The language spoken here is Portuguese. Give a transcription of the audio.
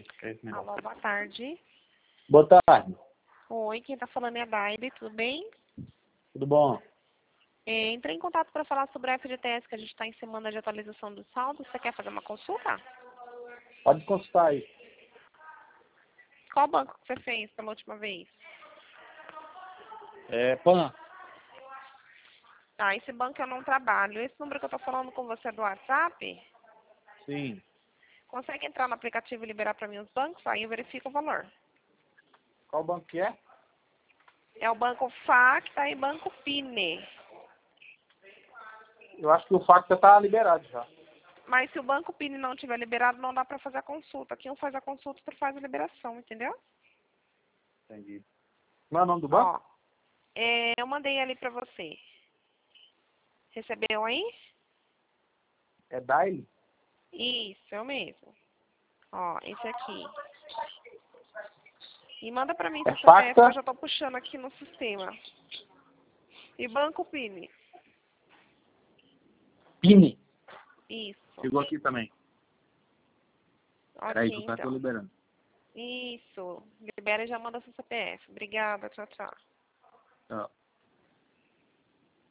Peraí, é esse negócio. Alô, boa tarde. Boa tarde. Oi, quem tá falando é a Daile, tudo bem? Tudo bom? Entrei em contato para falar sobre a FGTS, que a gente está em semana de atualização do saldo. Você quer fazer uma consulta? Pode consultar aí. Qual banco que você fez pela última vez? É, PAN. Ah, esse banco eu não trabalho. Esse número que eu tô falando com você é do WhatsApp? Sim. Consegue entrar no aplicativo e liberar para mim os bancos? Aí eu verifico o valor. Qual banco que é? É o Banco Facta e Banco Pine. Eu acho que o Facta tá liberado já. Mas se o Banco Pine não tiver liberado, não dá para fazer a consulta. Quem faz a consulta, outro faz a liberação, entendeu? Entendi. Não é o nome do banco? Ó, eu mandei ali para você. Recebeu aí? É Daile? Isso, eu mesmo. Ó, esse aqui. E manda pra mim É seu CPF, que eu Facta já tô puxando aqui no sistema. E Banco Pine. Pini. Isso. Chegou aqui também. Peraí, Ok, que eu tô então. liberando. Isso. Libera e já manda seu CPF. Obrigada, tchau, tchau. Ó.